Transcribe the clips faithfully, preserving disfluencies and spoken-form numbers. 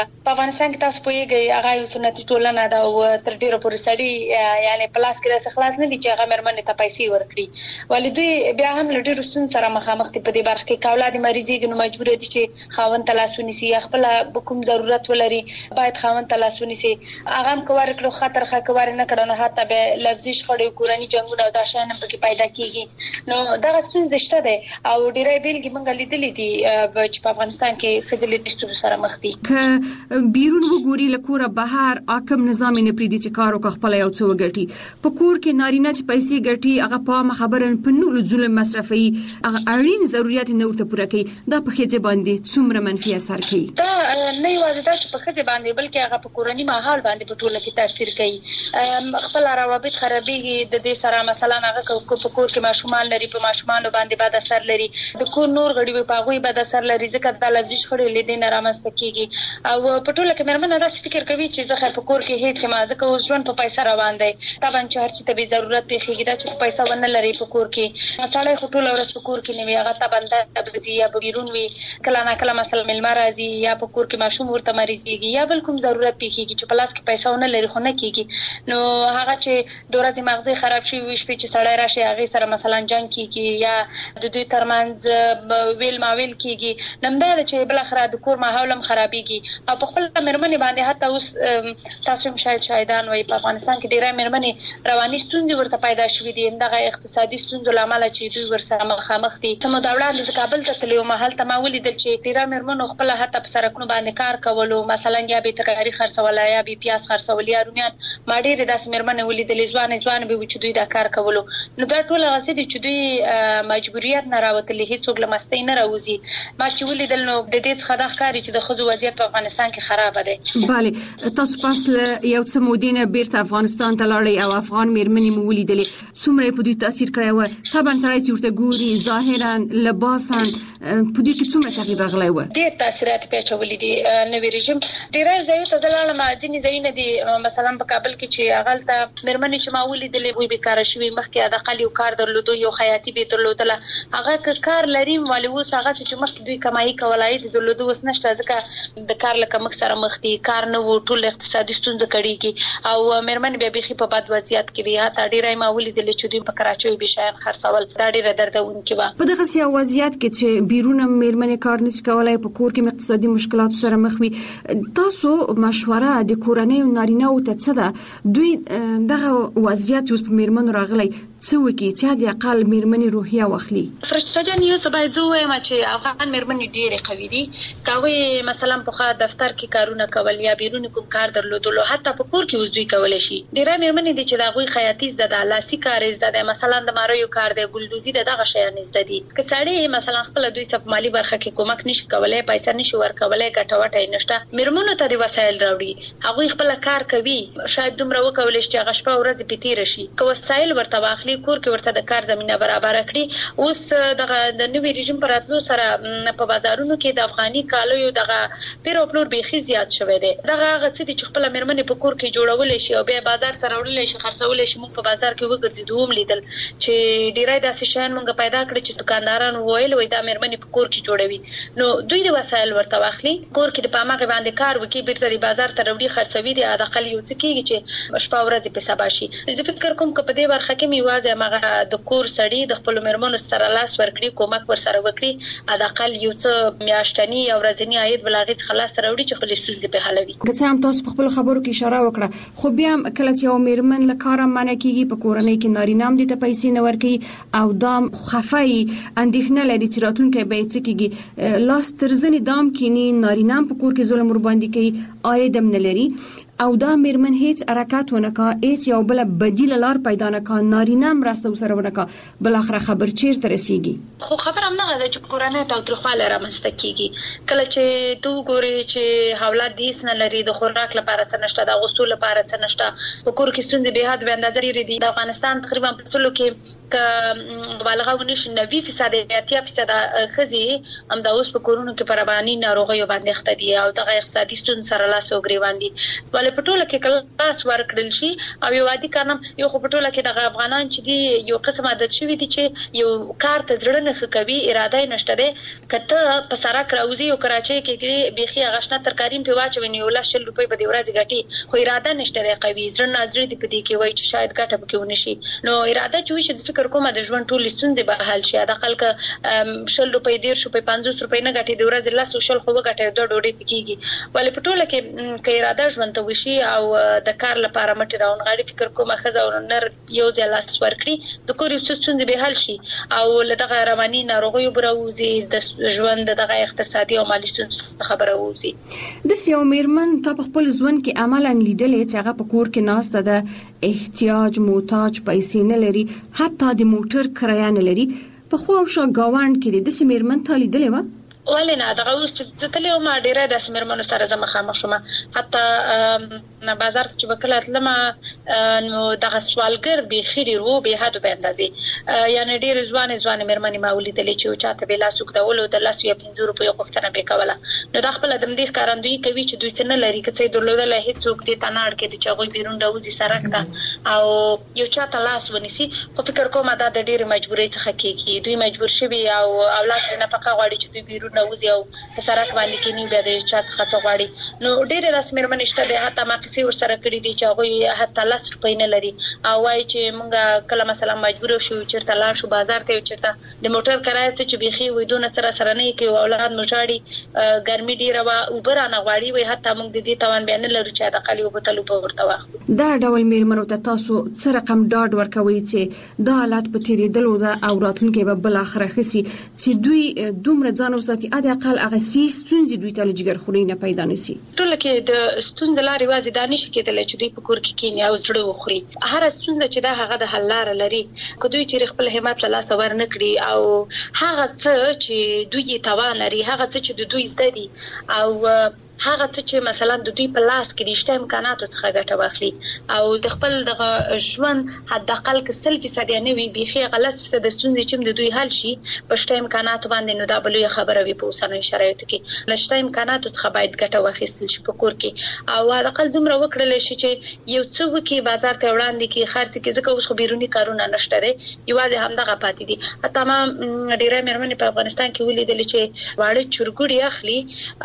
په افغانستان کې تاسو پوهیږئ هغه یو سنتي ټولنه ده او تر ډیره پورې سړي یعنی پلاس کې داسې خلاص نه دي چې هغه مېرمنې ته پیسې ورکړي ولې دوی بیا هم له ډیرو ستونزو سره مخامخ دي په دې برخه کې. که اولاد مریضېږي نو مجبور دي چې خاوند ته لاس ونیسي یا خپله کوم ضرورت ولري باید خاوند ته لاس ونیسي. هغه هم که ورکړو ښه ترخه که ور نه کړه نو حتی بیا لفظي شخړې کورني جنګونه او دا شیان هم پکې پیدا کېږي. نو دغه ستونزې شته دی او ډېری بېلګې موږ لیدلې دي چې په افغانستان کې ښځې له دې ستونزو سره مخ دي. که بیرون وګوري له کوره بهر حاکم نظام یې نه پرېږدي چې کار وکړه خپله یو څه وګټي. په کور کې نارینه چې پیسې ګټي هغه په عامه خبره په نورو ظلم مصرفوي هغه اړین ضرورت یې نه ورته پوره کوي. دا په ښځې باندې څومره منفي اثر کوي؟ دا نه یوازې دا چې په ښځې باندې بلکې هغه په کورني ماحول باندې په ټوله کې تاثیر کوي. خپل روابط خرابېږي د دې سره مثلا هغه په کور کې ماشومان لري په ماشومانو باندې بد اثر لري د کور نور غړي په هغوی بد اثر لري ځکه دا لفظي شخړې له دې نه رامنځته کېږي او په ټوله کې مېرمنه داسې فکر کوي چې زه خیر په کور کې هېڅ یم ځکه اوس ژوند په پیسه روان دی. طبعا چې هر چي ته بې ضرورت پېښېږي دا چې پیسه ونه لري په کور کې سړی خو ټوله ورځ په کور کې نه وي هغه ته بنده به ځي یا به بیرون وي کله نه کله مثلا مېلمه راځي یا په کور کې ماشوم ورته مریضېږي یا بل کوم ضرورت پېښېږي چې په لاس کې پیسه ونه لري خو نه کېږي. نو هغه چې د ورځې مغزي خراب شوي وي شپې چې سړی راشي هغې سره مثلا جنګ کېږي یا د دوی ترمنځ ویل ماویل کېږي. نو همدا ده چې بالاخره د کور ماحول هم خرابېږي او په خپله مېرمنې باندې حتی اوس تاسو هم شاید شاهدان وایي په افغانستان کې ډېری مېرمنې رواني ستونزې ورته پیدا شوي دي همدغه اقتصادي ستونزو له امله چې دوی ورسره مخامخ دي. څه موده وړاندې زه کابل ته تللې وم هلته ما ولیدل چې ډېری مېرمنو خپله حتی په سړکونو باندې کار کولو مثلا یا به ترکاري خرڅوله یا به پیاز خرڅول یا رومیان ما ډېرې داسې مېرمنې ولیدلې ځوانې ځوانې به وي چې دوی دا کار کولو. نو دا ټول هغه څه دي چې دوی مجبوریت نه راوتلي هېڅوک له مستۍ نه راوځي. ما چې ولیدل نو د دې څخه دا ښکاري چې د ښځو وضعیت په افغانستان کې خرابه دی. بله تاسو پس له یو څه مودې نه بیرته افغانستان ته لاړئ او افغان مېرمنې مو ولیدلې څومره یې په دوی تاثیر کړی و؟ طبعا سړی چې ورته ګوري ظاهرا لباسا په دوی کې څومره تغییر راغلی و؟ ډېر تاثیرات پې اچولي دي نوي رژیم. ډېری ځایونو ته زه لاړم ځینې ځایونه دي مثلا په کابل کې چې هغه هلته مېرمنې چې ما ولیدلې هغوی بېکاره شوي مخکې حداقل یو کار درلودو یو خیاطي به یې درلودله هغه که کار لري ولې اوس هغسې چې مخکې دوی کمایي کوله عاید یې درلوده اوس نشته ځکه د کار له کمښت سره مخ دي کار نه و ټول اقتصادي ستونزه کړېږي او مېرمنې بیا بیخي په بد وضعیت کې وي. حتی ډېری ما ولیدلې چې دوی په کراچیو به شیان خرڅول دا ډېره دردونکې وه. په دغسې یو وضعیت کې چې بیرون مېرمنې کار نشي کولی په کور کې اقتصادي مشکلاتو سره مخ وي تاسو مشوره د کورنیو نارینه‌وو ته څه ده؟ دوی دغه وضعیت چې اوس په مېرمنو راغلی څه وکړي چې حد اقل مېرمنې روحیه واخلي؟ فرشته جان یو څه باید زه ووایم چې افغان مېرمنې ډېرې قوي دي. که هغوی مثلا پخوا دفتر کې کارونه کول یا بیرون کوم کار درلودلو حتی په کور کې اوس دوی کولی شي. ډېری مېرمنې دي چې د هغوی خیاطي زده ده لاسي کار یې زده دی مثلا د ماریو کار دی ګلدوزي ده دغه شیان یې زده دي. که سړی مثلا خپله دوی څه په مالي برخه کې کومک نشي کولی پیسه نشي ورکولی ګټه وټه یې نشته مېرمنو ته د وسایل راوړي هغوی خپله کار کوي شاید دومره وکولی شي چې هغه شپه ورځې پې تېره شي که وسایل ورته واخلي کور کې ورته د کار زمینه برابره کړي. اوس دغه د نوي رژیم په راتلو سره په بازارونو کې د افغاني کالیو دغه پیر او پلور بیخي زیات شوی دی. دغه هغه څه دي چې خپله مېرمنې په کور کې جوړولی شي او بیا بازار ته راوړلی شي خرڅولی شي. موږ په بازار کې وګرځېدو هم لیدل چې ډېری داسې شیان موږ پیدا کړي چې دکاندارانو ویل وایي دا مېرمنې په کور کې جوړوي نو دوی د وسایل ورته واخلي کور کې د په هماغې باندې کار وکړي بېرته د بازار ته راوړي خرڅوي د حداقل یو څه کېږي چې شپه ورځې پې سبا شي. زه فکر کوم که په دې برخه کې مې یوازې هماغه د کور سړي د خپلو مېرمنو سره لاس ورکړي کومک ورسره وکړي حداقل یو څه میاشتني یا ورځني عاید به له هغې څخه لاسته راوړي چې خپلې ستونزې پې حلوي. که څه هم تاسو په خپلو خبرو کې اشاره وکړه خو بیا هم کله چې یو مېرمن له کاره منع کېږي په کورنۍ کې نارینه هم دې ته پیسې نه ورکوي او دا خفه یي اندېښنه لري چې راتلونکی به یې څه کېږي لاس تر زنې دا هم کیني نارینه هم په کور کې ظلم ورباندې کوي عاید هم نه لري او دا مېرمن هیڅ حرکت ونه کا هیڅ یو بل بدیل لار پیدا نه کا نارینه مرسته سره ونه کا بل اخر خبر چیرته رسیږي. خو خبر هم نه ده چې کورنۍ تاوتریخوالی رامنځته کېږي کله چې ته وګورې چې اولاد دې هېڅ نه لري د خوراک لپاره څه نشته د اغوستو لپاره څه نشته په کور کې ستونزې بې حد بې اندازه ډېرې دي. د افغانستان تقریبا په سلو کې که مبالغه ونه شي نوي فیصد اتیا فیصده ښځې همدا اوس په کورونو کې په رباني ناروغیو باندې اخته دي او دغه اقتصادي ستونزو سره لاس او ګرېوان دي. ولې ولې په ټوله کې کلاس ورکړل شي او یو عادي کارنام یو په ټوله کې د افغانان چې دی یو قسم عادت شوی دي چې یو کار ته زړه نه کوي اراده نشته ده کته په سرک راوځي او کراچۍ کې بيخي غشنه ترکاریم په واچوي یو لاس شل روپۍ په دی ورځ غټي خو اراده نشته ده قوي زړه نظر دي په دې کې وای چې شاید ګټه پکې ونشي نو اراده چې وي چې فکر کوم د ژوند ټول ستونزې به حل شي د خلک شل روپۍ ډیر شو په پنځوس روپۍ نه غټي د ورځ لاس شل خو غټي د ډوډۍ پکېږي ولې په ټوله کې کې اراده ژوند ته وشي او د کار لپاره مټي راون غاړي فکر کوم خزه او نر یو ځای لاس ورکړي د کور ستونزې به حل شي او لدغه رواني ناروغیو بروزي د ژوند دغه اقتصادي او مالي ستونزې خبره ووزي د سیو میرمن تا په خپل ژوند کې عملاً لیدلې چې هغه په کور کې ناسته ده احتیاج محتاج پیسې نه لري حتی د موټر کرایه نه لري په خو او شا گاوند کې د سیو میرمن تا لیدلې و ولې نه دغه اوس چې تلې ما ډیره د سیمرمنو سره زما خامخ شوم حتی نه بازار ته چې وکړه تلم نو دغه سوالګر به خېری رو به حد به اندازې یعنی ډیر ځوان ځوان مرمنې ما ولیدلې چې چاته به لاس وکړول د لاس یو پنځه روپیه غوښتنه به کوله نو د خپل د مدیر کارندوی کوي چې دوی څنګه لري چې درلودل هیڅ څوک دې تناړ کې چې هغه بیرون راوځي سرک ته او یو چاته لاس ونیسي خو فکر کوم دا د ډیر مجبورۍ څخه کېږي دوی مجبور شوي او اولاد نه پکا غواړي چې دوی بیرون راوځي او سرک باندې کې نیو به د چا څخه غواړي نو ډیر د سیمرمن شته د حتی ما کسي ور سره کړی دي چې هغه حتی لاس روپۍ نه لري او وايي چې مونږه کله مثلا مجبور شو چیرته لاړ شو بازار ته چیرته د موټر کرایه چې بيخي وېدونه سره سره نه کوي اولاد مشاړي ګرمي ډیره وا اوبر نه غواړي وي حتی مونږ د دې توان بیان لرو چې د قلی وبتلو په ورته واخلو دا ډول میرمنو ته تاسو څه رقم ډاډ ورکوي چې دا حالت په تیریدلو ده او راتلونکي به بل اخره خسي چې دوی دومره ځان وساتي اده اقل هغه سي ستونزې دوی ته لږ خوري نه پیدا نشي ټول کې د ستونزې لارې وازي دانش کېدل چې دوی په کور کې کینی او زړه وخوري هر ستونزه چې دا هغه د حل لار لري که دوی چې خپل همت له لاس ور نه کړی او هغه څه چې دوی توان لري هغه څه چې دوی زده دي او هغه څه چې مثلا د دوی په لاس کې د شته امکاناتو څخه ګټه واخلي او د خپل د ژوند حد اقل کې سل فیصد نه وي بيخي غلط فیصد د ستونزې چې د دوی حل شي په شته امکاناتو باندې نو دا بلوي خبره وي په اوسنۍ شرایطو کې لشته امکاناتو څخه باید ګټه واخیستل شي په کور کې او حد اقل دومره وکړل شي چې یو څه وکي بازار ته وړاندې کې خرڅ کې ځکه اوس خو بیرونی کارونه نشته دي یوازې همدغه پاتې دي حتی ما ډیره مېرمنې په افغانستان کې ولیدل چې واړه چورګوړي اخلي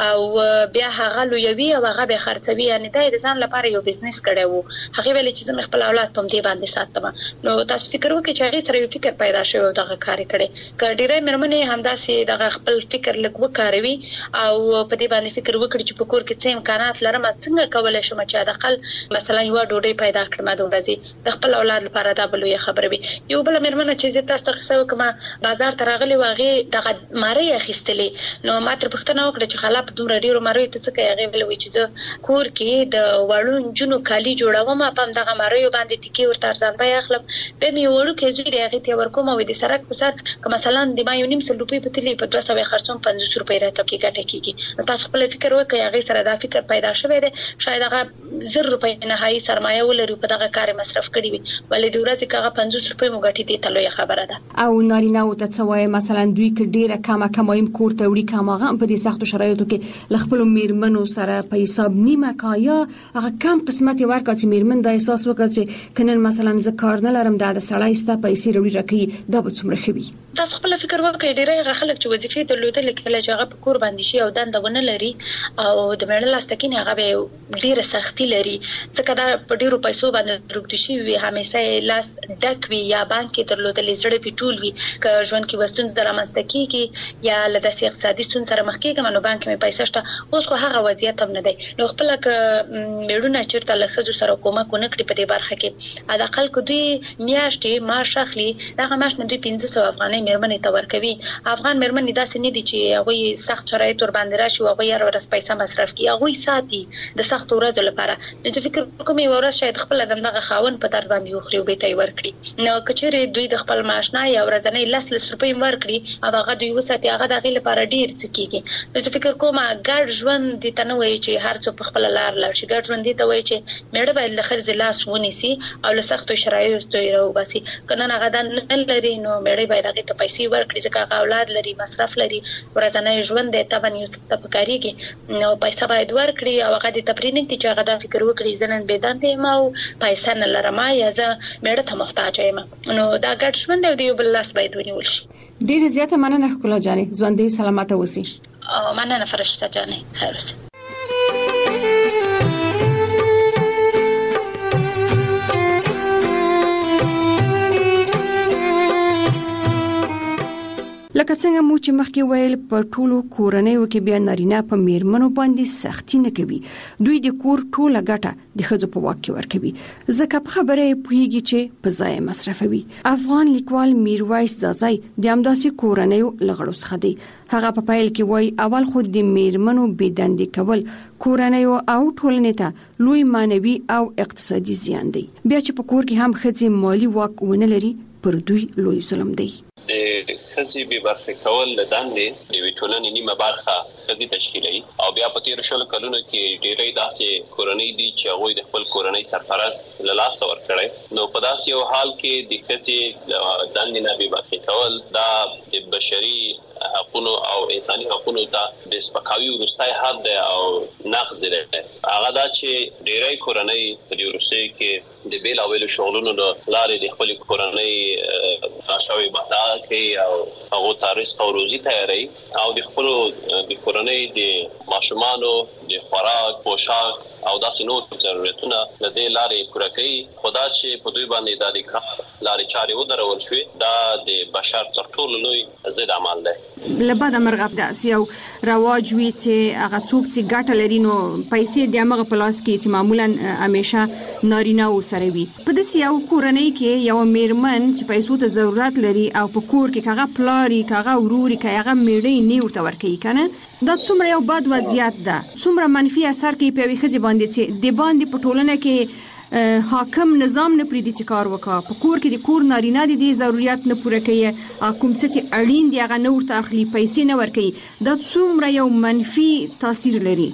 او بیا هغه لویوي او هغه به خرڅوي یعنی دا د ځان لپاره یو بزنس کړی وو هغه ویل چې زما خپل اولاد په دې باندې ساتم نو تاسو فکر وکړئ چې هغه سره یو فکر پیدا شوی او دغه کار کړي کډیره مېرمنې همداسې دغه خپل فکر لږ وکاروي او په دې باندې فکر وکړي چې په کور کې څه امکانات لرم څنګه کولای شم چې د خپل مثلا یو ډوډۍ پیدا کړم د ورځې د خپل اولاد لپاره دا بلوي خبره وي یو بل مېرمنه چې تاسو ته څه وکم بازار ته راغلي واغې دغه ماری اخیستلې نو ما تر پښتنه وکړه چې خلاف دومره ډیرو ماری ته څه کوي هغه وی چې د کور کې د وړون جنو کالی جوړوم په دغه مریو باندې ټکی ورته ارزان به اخلم به می وړو کې زوی دغه ته ورکوم او د سرک په سر که مثلا د ما یو نیم سل روپۍ په تلی په دوه سوه خرڅوم پنځوس روپۍ راته کې ګټه کیږي تاسو خپل فکر وکړئ هغه سره دا فکر پیدا شوی دی شاید هغه زر روپۍ نهایي سرمایه ولري په دغه کار مصرف کړی وي ولې د ورځې کاغه پنځوس روپۍ مو ګټي دي تلوي خبره ده او نارینه او ته څوای مثلا دوی کې ډیره کمه کمایم کور ته وړي کماغه په دې سختو شرایطو کې لخپل میرمنو سره په حساب نیمه کایا هغه کم قسمت ورکړ چې میرمن د احساس وکړي چې کنن مثلا ز کار نه لرم د سړی ستا پیسې وروړي راکې دا به څومره خوي تاسو خپل فکر وکړئ ډیره خلک چې وظیفې درلودل کله چې هغه په کور باندې شي او دنده ونه لري او د مېړه لاستکینه هغه به ډیره سختي لري ځکه دا په ډیرو پیسو باندې درګد شي وي همیشه لاس ډک وي یا بانک کې درلودل زړه پیټول وي که ژوند کې وستون درامسته کیږي یا لدا سي اقتصادي ستون سره مخ کېږي نو بانک مې پیسې شته اوس خو هغه وضعیت هم نه دی نو خپل ک میړونه چیرته لخصو سره کومه کو نکړي په دې برخه کې ادا خپل کو دوی میاشتې معاش اخلي دغه معاش نه دوی پنځه سوه افغانۍ مېرمنې ته ورکوي افغان مېرمنې داسې نه دي چې هغه سخت شرایط ور باندې راشي او هغه هر ورځ پیسې مصرف کوي هغه ساتي د سخت ورځو لپاره نو چې فکر کوم یو ورځ شاید خپل دغه خاون په در باندې وخري او به تی ورکړي نو کچېره دوی د خپل معاش نه یا ورځنی لس لس روپۍ ورکړي او هغه دوی وساتي هغه دغه لپاره ډیر څه کیږي نو چې فکر کوم ګډ ژوند دي تنه وایي چې هر څو په خپل لار لار شي ګډ ژوند دي ته وایي چې مېړه باید له خرز لاس ونیسي او له سختو شرایطو راو باسي کنه هغه د نه لري نو مېړه باید هغه ته ورته پیسې ورکړي ځکه اولاد لري مصرف لري ورځنی ژوند د تبن یو څه پکاريږي نو پیسې باید ورکړي او هغه د تپرینګ چې هغه د فکر وکړي ځنن بيدانته ما او پیسې نه لرم یا زه مېړه ته محتاج یم نو دا ګډ ژوند دی یو بل لاس باید ونیول شي. ډېر زیاته مننه ښکلا جانې ژوندۍ سلامته اوسئ. مننه فرشته جانې خیر اوسئ. لکه څنګه مو چې مخکې ویل په ټولو کورنیو کې بیا نارینه په میرمنو باندې سختی نه کوي دوی د کور ټوله ګټه د ښځو په واک کې ورکوي ځکه په خبره پوهیږي چې په ځای مصرفوي. افغان لیکوال میرویس زازای د همداسې کورنیو لغړو څخه دی. هغه په پیل کې وایي اول خو د میرمنو بېدندې کول کورنیو او ټولنې ته لوی مانوي او اقتصادي زیان دی. بیا چې په کور کې هم ښځې مالی واک ونه لري پر دوی لوی ظلم دی. د خزي به برخه کول لدانې د ویټولنې نیمه برخه خزي تشکیلوي او بیا په تیر شل کلونو کې ډېرې داسې کورنۍ دي چې هغه د خپل کورنۍ سرپرست له لاس ورکړي نو په داسې یو حال کې د خزي دانې نه به برخه کول دا د بشري حقوقو او انساني حقوقو ته د سپکاوي ورستای حد دی او نقض دی. هغه دا چې ډېرې کورنۍ په دې ورسته کې د بیل اویل شغلونو لارې د خپل کورنۍ راشوي بتا کوي او هغه تاریخ او روزي تیاری او د خپل د کورنۍ د ماشومانو د خوراک پوشاک او داسې نور ضرورتونه د دې لارې پوره کوي. خدا چې په دوی باندې د دې لارې چارې ودرول شوې دا د بشر تر ټولو لوی ضد عمل دی. لبدا مرغب د اسیو رواج وی چې هغه څوک چې ګټه لري نو پیسې د هغه پلاس کې چې معمولا همیشه نارینه و سره وي. په دې یو کورنۍ کې یو میرمن چې پیسو ته ضرورت لري او په کور کې کاغه پلاری کاغه وروري کاغه میړې نه ورته ورکوي کنه دا څومره یو بد وضعیت ده څومره منفي اثر کوي په ویخه باندې چې د باندې په ټولنه کې حاکم نظام نه پریدي چې کار وکړه په کور کې د کور نارینه دي ضرورت نه پوره کوي کوم څه چې اړین دی هغه نور ته اخلي پیسې نه ورکوي دا څومره یو منفي تاثیر لري.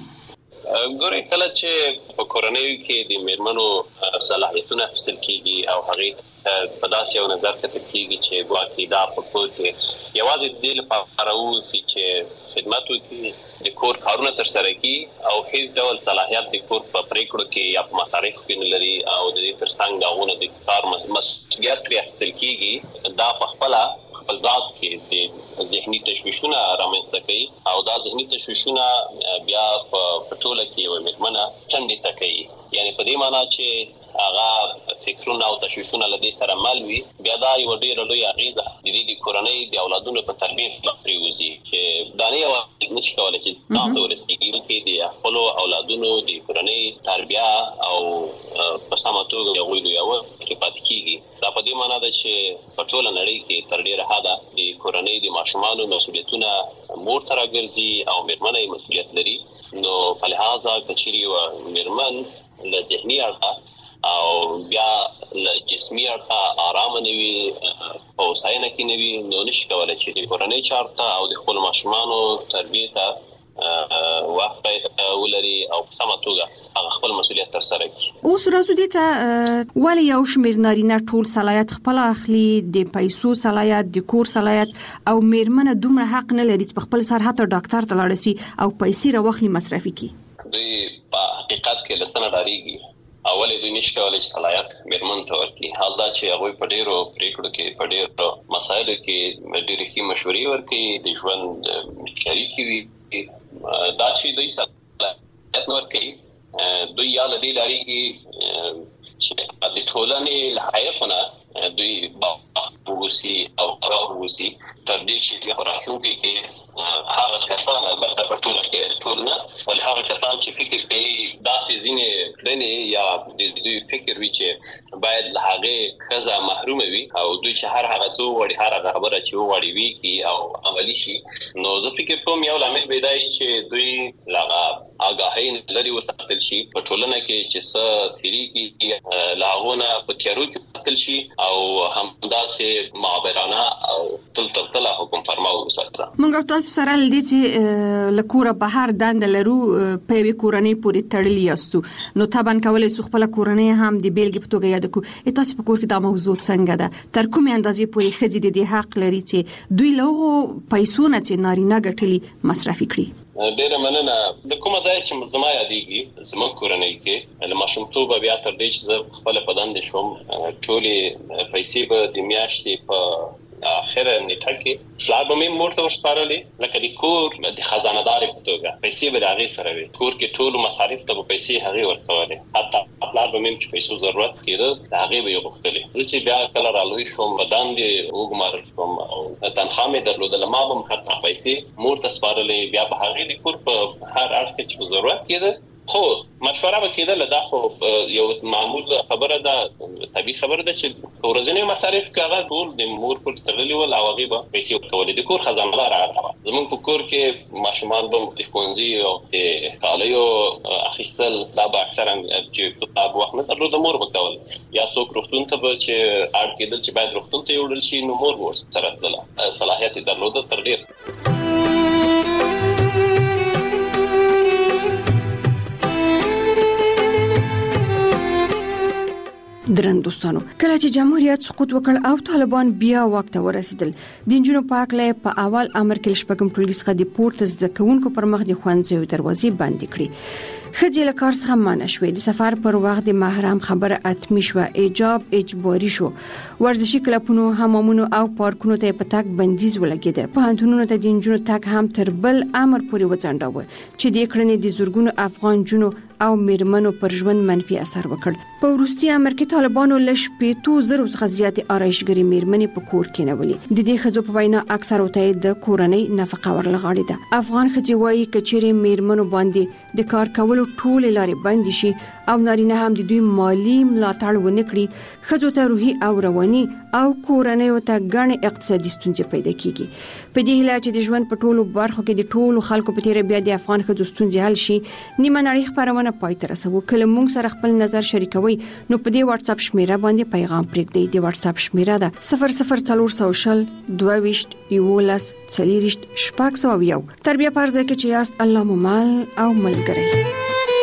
ګورې کله چې په کورنۍ کې د میرمنو صلاحیتونه اخیستل کیږي او هغه په داسې یو نظر کتل کیږي چې ګواکې دا په کور کې یوازې د دې لپاره اوسي چې خدمت وکړي د کور کارونه ترسره کړي او هیڅ ډول صلاحیت د کور په پریکړو کې یا په مصارفو کې نه لري او د دې ترڅنګ هغه د کار مسؤلیت پرې اخیستل کیږي دا په خپل خپل ذات کې د ذهني تشویشونه رامنځته کوي او دا ذهني تشویشونه بیا په ټوله کې یو میرمنه چندې تکي یعنی په دې معنی چې هغه فکرونه او تشویشونه لدی سره مل وي بیا دا یو ډیر لوی اغیزه د دې د کورنۍ د اولادونو په تربیت لپاره چې دا نه یو نشي کولای چې تاسو ورسېږئ کې د خپل اولادونو د کورنۍ تربیه او په سمه توګه یو ویلو یو کې پات کیږي دا په دې معنی ده چې په ټوله نړۍ کې تر ډیره حده د کورنۍ د ماشومانو مسؤلیتونه مور تر راګرځي او میرمنې مسؤلیت لري نو په لحاظه کچري او میرمن له ذهني اړخه او بیا له جسمي اړخه آرام نه وي او ساينه کې نه وي نو نشي کولای چې د کورنۍ چارته او د خپل ماشومانو تربیته وخت ولري او په سمه توګه هغه خپل مسؤلیت تر سره کړي. اوس راځو دې ته ولې یو شمېر نارینه ټول صلاحیت خپل اخلي د پیسو صلاحیت د کور صلاحیت او میرمنه دومره حق نه لري چې په خپل سر حتی ډاکټر ته لاړ شي او پیسې راوخلي مصرفي کړي. دوی په حقیقت کې لسنه ډاریږي اولې دوی نشي کولای چې صلاحیت میرمن ته ورکړي حال دا چې هغه په ډیرو پریکړو کې په ډیرو مسایلو کې ډیرې ښې مشورې ورکړي د ژوند شریک وي دا چې دوی صلاحیت ورکړي دوی یا لدی لري چې د ټولنې لایقونه دوی باوسي او راووسي تر دې چې په راتلونکي کې هغه کسان البته په ټول کې ټولنه ولې هغه کسان چې فکر کوي دا ځینې کړنې یا د دوی فکر وی چې باید له هغه خزه محروم وي او دوی چې هر هغه څو وړي هر هغه خبره چې وړي وي کی او عملی شي نو زه فکر کوم یو لامل پیدا چې دوی لاغه آگاهی لري وساتل شي په ټولنه کې چې څه تیری کې لاغونه په کېرو کې تل شي او همداسې معبرانه او تل تل تل حکم فرما وساتل. موږ تاسو سره لدې چې لکوره بهر دند لرو په وی کورنۍ پورې تړلی یاستو نو طبعا کولای سو خپل کورنۍ هم د بیلګې په توګه یاد کو. تاسو په کور کې دا موضوع څنګه ده؟ تر کومې اندازې پورې خځې د دې حق لري چې دوی له پیسو نه چې نارینه ګټلي مصرفي کړي؟ ډیره مننه. د کومه ځای چې زما یادېږي زموږ کورنۍ کې له ماشومتوبه بیا تر دې چې زه خپل په دندې شوم ټولې پیسې به د میاشتې په اخره نیټه کې پلار به مې مور ته ورسپارلې لکه د کور د خزانه‌دارې په توګه پیسې به د هغې سره وي. کور کې ټولو مصارف ته به پیسې هغې ورکولې. حتی پلار به مې چې پیسو ضرورت کېده د هغې به یې غوښتلې. زه چې بیا کله رالوی شوم په دندې وګمارل شوم او تنخوا مې درلودله ما به هم حتی پیسې مور ته سپارلې. بیا به هغې د کور په هر اړخ کې چې په ضرورت کېده خو مشوره به کېدله. دا خو یو معمول خبره ده، طبیعي خبره ده چې ورځنی مصارف کې هغه ټول د مور پر تړلي ول او هغې به پیسې ورکولې. د کور خزانه‌دار هغه وه. زموږ په کور کې ماشومان به د ښوونځي او د کالیو اخیستل دا به اکثرا چې په وخت نه درلوده مور به کول. یا څوک روغتون ته به چې اړ کېدل چې باید روغتون ته یوړل شي نو مور به ورسره تلله. صلاحیت یې درلوده تر ډېر. درن دوستانو، کله چې جمهوریت سقوط وکړ او طالبان بیا واک ته ورسېدل، د نجونو په هکله په اول امر کې شپږم ټولګي څخه د پورته زده کوونکو پر مخ د ښوونځیو دروازې بندې کړې. ښځې له کار څخه منع شوې. د سفر پر وخت د محرم خبره اتمی شوه. حجاب اجباري شو. ورزشي کلبونو، حمامونو او پارکونو ته په تګ بندیز ولګېده. پوهنتونونو ته د نجونو تګ هم تر بل امر پورې وځنډاوه چې د کړنې د زرګونو افغان نجونو او میرمنو پر ژوند منفي اثر وکړ. په وروستي امر کې طالبانو له شپېتو زرو څخه زیاتې آرایشګرې میرمنې په کور کېنولې. د دې ښځو په وینا اکثره ته د کورنۍ نفقه ورلغاړې ده. افغان ښځې وایي که چیرې میرمنو باندې د کار کولو ټولې لارې بندې شي او نارینه هم د دوی مالی ملاتړ ونه کړي، ښځو ته روحي او رواني او کورنیو ته ګڼې اقتصادي ستونزې پیدا کیږي. په دې هیله چې د ژوند په ټولو برخو کې د ټولو خلکو په تیره بیا د افغان ښځو ستونزې حل شي، نیمه نړۍ خپرونه پای ته رسوو. کله موږ سره خپل نظر شریکوي نو په دې واتس اپ شمیره باندې پیغام پرېږدئ. د واتس اپ شمیره ده صفر صفر څلور سوه شل دوه ویشت یولس څلېرویشت شپږ سوه یو. تر بیا پر ځای کې چې یاست الله مو مل او ملګری.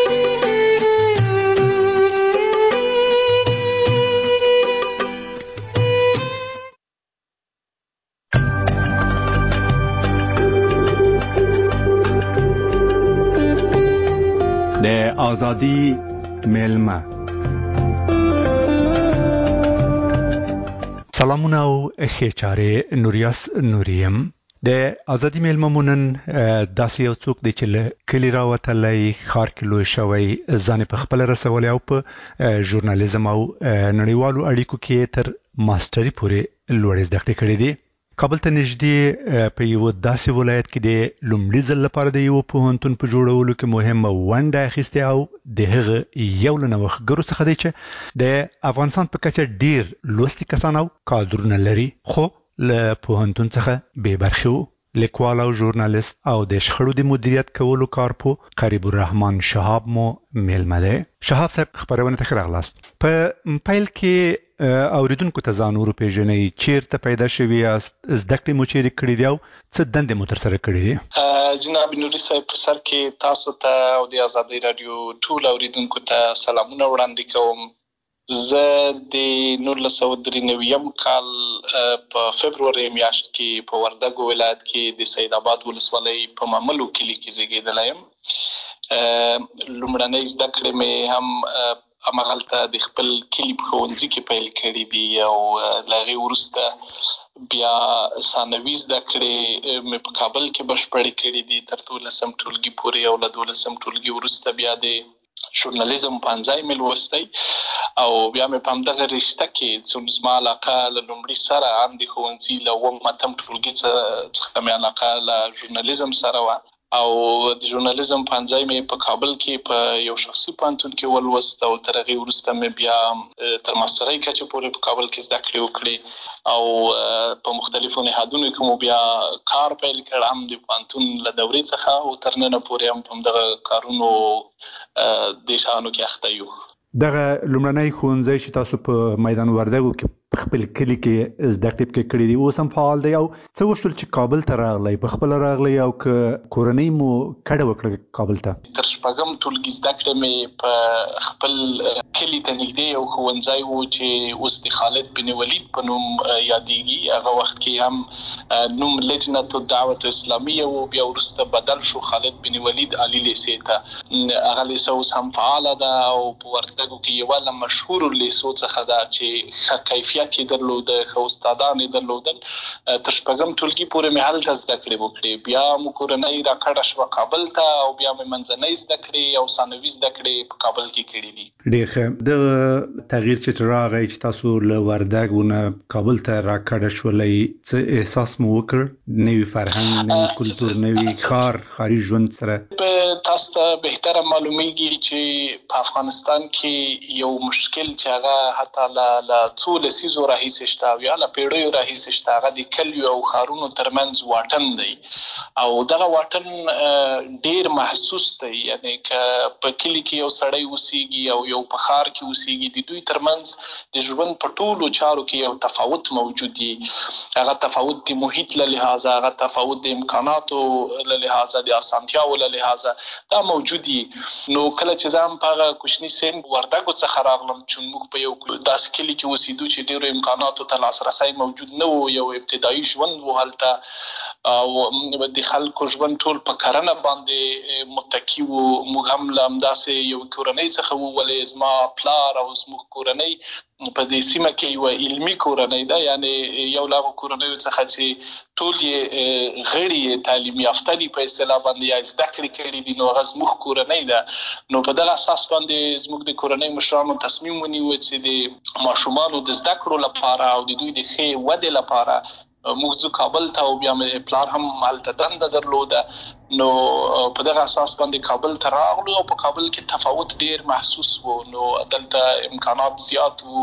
آزادی میلمه. سلامونه او خیچاره نوریاس نوریم. د آزادی میلمه مونن داسې یو څوک دی چې له کلي راوتلی، ښار کې لوی شوی، ځان په خپله رسولی او په ژورنالیزم او نړیوالو اړیکو کې تر ماسټري پورې لوړې زده کړې کړې دي. کابل ته نږدې په یو داسې ولایت کې د لومړي ځل لپاره د یو پوهنتون په جوړولو کې مهمه ونډه اخیستې او د هغه یو له نوښتګرو څخه دی چې د افغانستان په کچه ډیر لوستي کسان او کادرونه لري خو له پوهنتون څخه بې برخې وو. لیکوال او ژورنالیست او د شخړو د مدیریت کولو کارپو قریب الرحمن شهاب مو میلمه دی. شهاب صاحب خبرونه ته ښه راغلاست. په پیل کې اوریدونکو ته ځان وروپېژنئ، چیرته پیدا شوي یاست، زده کړې مو چیرې کړي دي او څه دندې مو ترسره کړي دي؟ جناب نوري صاحب، په سر کې تاسو ته او د آزادۍ راډیو ټول اوریدونکو ته سلامونه وړاندې کوم. زه د نولس سوه درې نویم کال په فبروري میاشت کې په وردګو ولایت کې د سید آباد ولسوالۍ په ماملو کلي کې زیږېدلی یم. لومړنۍ زده کړې مې هم همغلته د خپل کلي په ښوونځي کې پیل کړي دي او له هغې وروسته بیا ثانوي زده کړې مې په کابل کې بشپړې کړي دي تر دولسم ټولګي پورې او له دولسم ټولګي وروسته بیا د ژورنالیزم پنځای مې لوستی او بیا مې په همدغه رشته کې څومره زما علاقه له لومړي سره هم د ښوونځي له اووم اتم ټولګي څخه مې علاقه له ژورنالیزم سره وه او د ژورنالیزم پنځای مې په کابل کې په یو شخصي پوهنتون کې ولوست او تر هغې وروسته مې بیا تر ماسټرۍ کچې پورې په کابل کې زده کړې وکړې او په مختلفو نهادونو کې مو بیا کار پیل کړ، هم د پوهنتون له دورې څخه او تر ننه پورې هم په همدغه کارونو دې شیانو کې اخته یو. دغه لومړنی ښوونځی چې تاسو په میدان وردګو کې په خپل کلی کې زده کړې کړې دي اوس هم فعال دی او څه وشول چې کابل ته راغلی په خپل راغلی او ک کورنۍ مو کډه وکړه کابل ته تر شپږم ټولګي زده کړې مې په خپل کلی ته نږدې یو ښوونځی و چې اوس د خالد بن ولید په نوم یادېږي هغه وخت کې هم نوم لجنه الدعوت اسلامیه و بیا وروسته بدل شو خالد بن ولید علی لیسې ته هغه لیسه اوس هم فعاله ده او په وردګو کې یوه له مشهورو لیسو څخه ده چې ښه کیفیت یې درلوده ښه استادان یې درلودل تر شپږم ټولګي پورې مې هلته زده کړې وکړې بیا مو کورنۍ راکډه شوه کابل ته او بیا مې منځنۍ زده کړې او ثانوي زده کړې په کابل کې کړې دي ډېر ښه د تغییر چې راغی چې تاسو له وردګو نه کابل ته راکډه شولئ څه احساس مو وکړ نوي فرهنګ نوي کلتور نوي ښار ښاري ژوند سره تاسو ته بهتره معلومیږي چې په افغانستان کې یو مشکل چې هغه حتی له څو لسیزو راهیسې شته او یا له پیړیو راهیسې شته هغه د کلیو او ښارونو ترمنځ واټن دی او دغه واټن ډېر محسوس دی یعنی که په کلی کې یو سړی اوسېږي او یو په ښار کې اوسېږي د دوی ترمنځ د ژوند په ټولو چارو کې یو تفاوت موجود دی هغه تفاوت د محیط له لحاظه هغه تفاوت د امکاناتو له لحاظه د اسانتیاو له لحاظه دا موجود دي نو کله چې زه هم په هغه کوچني سن وردګو څخه راغلم چې موږ په یو داسې کلي کې اوسېدو چې ډېرو امکاناتو ته لاسرسی موجود نه و یو ابتدایي ژوند و هلته او د خلکو ژوند ټول په کرنه باندې متکی و موږ هم له همداسې یو کورنۍ څخه وولې زما پلار او زموږ کورنۍ په دې سیمه کې یو علمي کورنۍ ده یعنی یو لا کورنۍ څخه چې ټول یې غړي تعلیم یافته دي په اصطلاح باندې یا زده کړې کړي دي نو هغه زموږ کورنۍ ده نو په دغه اساس باندې زموږ د کورنۍ مشرانو تصمیم ونیو چې د ماشومانو د زده کړو لپاره او د دوی د ښې ودې لپاره موږ ځو کابل ته او بیا مې پلار هم هلته دنده درلوده نو په دغه اساس باندې کابل ته راغلو او په کابل کې تفاوت ډیر محسوس و نو دلته امکانات زیات وو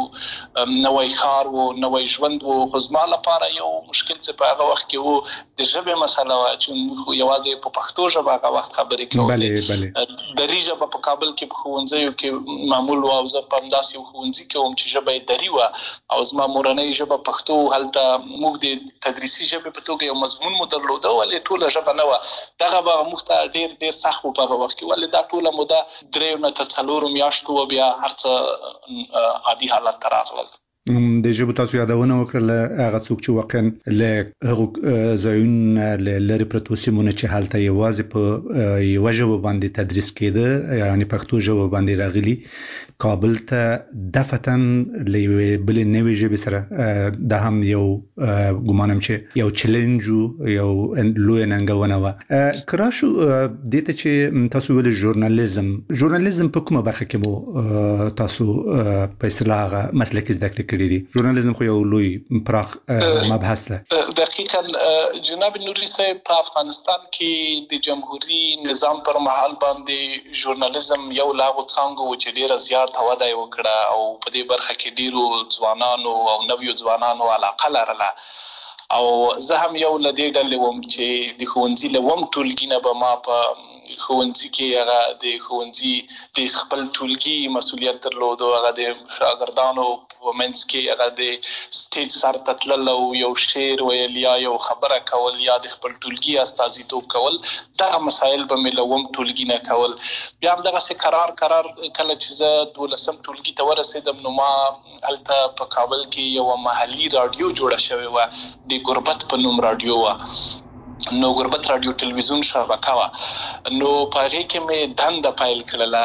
نوی ښار وو نوی ژوند وو خو زما لپاره یو مشکل چې په هغه وخت کې وو د ژبې مسله وه چې موږ یوازې په پښتو ژبه هغه وخت خبرې کولې دري ژبه په کابل کې په ښوونځیو کې معمول وه او زه په همداسې یو ښوونځي کې وم چې ژبه یې دري وه او زما مورنۍ ژبه پښتو هلته موږ د تدریسي ژبې په توګه یو مضمون مو درلوده ولې ټوله ژبه نه وه دغه به موږ ته ډېر ډېر سخت و په هغه وخت کې ولې دا ټوله موده دریو نه تر څلورو میاشتو وه بیا هر څه عادي حالت ته راغلل د ژبو تاسو یادونه وکړله هغه څوک چې واقعا له هغو ځایونو له لرې پرتو سیمونو چې هلته یوازې په یوه ژبه باندې تدریس کېده یعنې پښتو ژبه باندې راغلي کابل ته دفعتاً له یوې بلې نوې ژبې سره دا هم یو ګمانم چې یو چلنج یو لویه ننګونه وه که راشو دې ته چې تاسو ویلې ژورنالیزم ژورنالیزم په کومه برخه کې مو تاسو په اصطلاح هغه مسلکي زده کړې کړي دي ژورنالیزم خو یو لوی پراخ مبحث ده دقیقاً جناب نوري صاحب په افغانستان کې د جمهوریت نظام پر مهال باندې ژورنالیزم یو لا غو څنګه و چې ډیره زیات وده وکړه او په دې برخه کې ډیرو ځوانانو او نویو ځوانانو علاقه لرله او زه هم یو له دې ډلې وم چې د ښوونځي له وم ټولګي نه به ما په ښوونځي کې هغه د ښوونځي د خپل ټولګي مسؤلیت درلود او هغه د شاګردانو په منځ کې هغه د سټیج سر ته تلل او یو شعر ویل یا یو خبره کول یا د خپل ټولګي استازیتوب کول دغه مسایل به مې له وم ټولګي نه کول بیا همدغسې قرار قرار کله چې زه دولسم ټولګي ته ورسېدم نو ما هلته په کابل کې یوه محلي راډیو جوړه شوې وه د غربت په نوم راډیو وه نو غربت رادیو ټلویزیون شبکه وه نو په هغې کې مې دنده پیل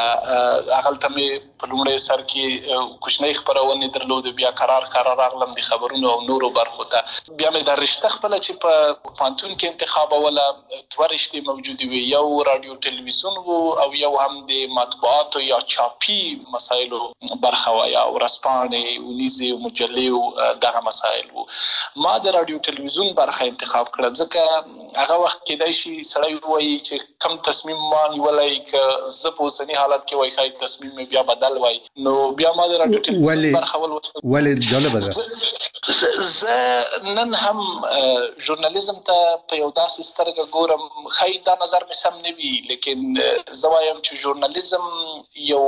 کړله هغلته مې په لومړی سر کې کوچنۍ خپرونې درلودې بیا قرار قرار راغلم د خبرونو او نورو برخو ته بیا مې دا رشته خپله چې په پوهنتون کې انتخابوله دوه رشتې موجودې وې یو رادیو ټلویزیون و او یو هم د مطبوعاتو یا چاپي مسایلو برخه وه یا ورځپاڼې اونیزې مجلې دغه مسایل و ما د رادیو ټلویزیون برخه انتخاب کړه ځکه هغه وخت کې د شي سړی وایي چې کم تصمیم ما نیولای ک ز په اوسنی حالت کې وایي خای تصمیم بیا بدل وای نو بیا ما د راډیو ټلویزیون برخه ول ولې جالب ده زه نن هم ژورنالیزم ته په یو داسې سترګه ګورم خای دا نظر مې سم نه وي لیکن زه وایم چې ژورنالیزم یو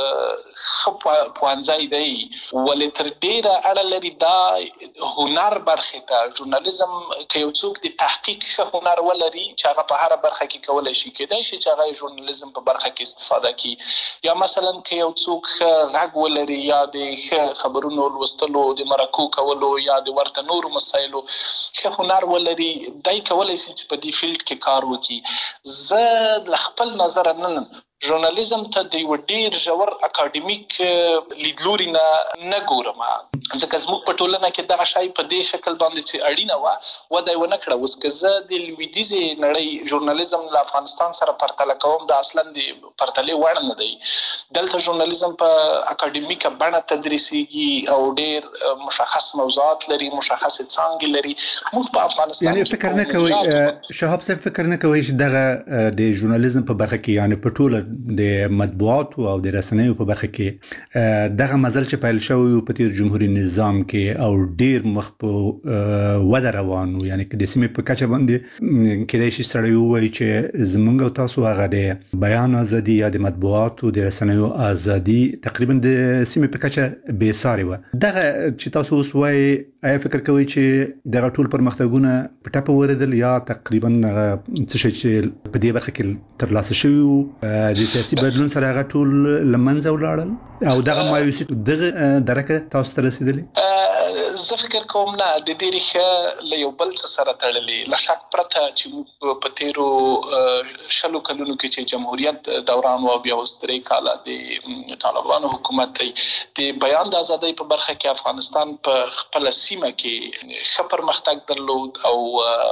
خپ پوانځای دی ولې تر ډیره اړه لري دا هنر برخه ته ژورنالیزم کې یو څوک د تحقیق هنر ولري چې هغه په هر برخه کې کولای شي کېدای شي چې هغه ژورنالیزم په برخه کې استفاده کړي یا مثلا کې یو څوک غږ ولري یا د خبرونو لوستلو د مرکو کولو یا د ورته نورو مسایلو کې هنر ولري دای کولای شي چې په دې فیلډ کې کار وکړي زه ل خپل نظر نن ژورنالیزم ته د یو ډیر ژور اکاډمیک لیدلوري نه نه ګورم ځکه زموږ په ټولنه کې دغه شی په دې شکل باندې چې اړینه وه وده یې ونه کړه. اوس که زه د لویدیځې نړۍ ژورنالیزم له افغانستان سره پرتله کوم دا اصلا د پرتلې وړ نه دی. دلته ژورنالیزم په اکاډمیکه بڼه تدریسیږي او ډیر مشخص موضوعات لري، مشخص څانګې لري. موږ په افغانستان یعنی فکر نه کوي شهاب صاحب فکر نه کوي چې دغه د ژورنالیزم په برخه کې یعنی په ټوله د مطبوعات او د رسنیو په برخه کې دغه مزل چې پیل شوی په تیر جمهوریت نظام کې او ډیر مخ په وده روانو یعنی کې د سیمې په کچه باندې کېدای شي سړی وایي چې زمونږ او تاسو هغه د بیان ازادي یا د مطبوعات او د رسنیو ازادي تقریبا د سیمې په کچه بې ساري و. دغه چې تاسو اوس وایي آیا فکر کوي چې دغه ټول پرمختګونه په ټاپه وردل یا تقریبا څه شي چې په دې برخه کې ترلاسه شوی د سیاسي بدلون سره هغه ټول لمنځه ولاړل او دغه مایوسي دغه درکه تاسو ته رسیدلې؟ زه فکر کوم نه د دې ریښه له یو بل څه سره تړلې له شک پرته چې موږ په تیرو شلو کلونو کې چې جمهوریت دوران او بیا اوس درې کاله د طالبانو حکومت دی د بیان د ازادۍ په برخه کې افغانستان په خپل سیمه کې ښه پرمختګ درلود او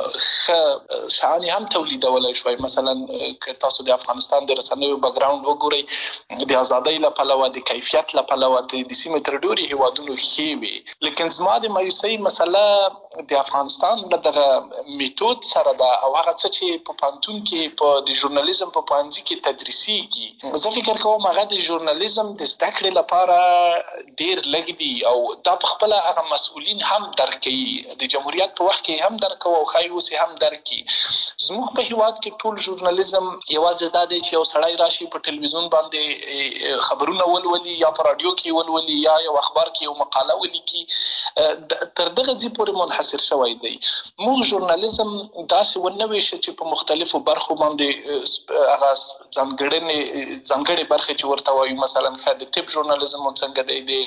ښه شعانې هم تولیدولی شوی. مثلا که تاسو د افغانستان د رسنیو بیکګراوند وګورئ د ازادۍ له پلوه د کیفیت له پلوه د سیمې تر ډېرو هیوادونو ښې وي لیکن زما د مایوسۍ مسله د افغانستان له دغه میتود سره ده او هغه څه چې په پوهنتون کې په د ژورنالیزم په پوهنځي کې تدریسیږي. زه فکر کوم هغه د ژورنالیزم د زده کړې لپاره ډېر لږ دي او دا په خپله هغه مسؤلین هم درک کوي د جمهوریت په وخت کې هم درک کوي او ښایي اوس هم درک کړي. زموږ په هیواد کې ټول ژورنالیزم یوازې دا دی چې یو سړی راشي په ټلویزیون باندې خبرونه ولولي یا په راډیو کې ولولي یا یو اخبار کې یو مقاله ولیکي تر دغه ځای پورې منحصر شوی دی. موږ ژورنالیزم داسې ونه ویشه چې په مختلفو برخو باندې هغه ځانګړنې ځانګړې برخې چې ورته وایي مثلا ښه د طب ژورنالیزم څنګه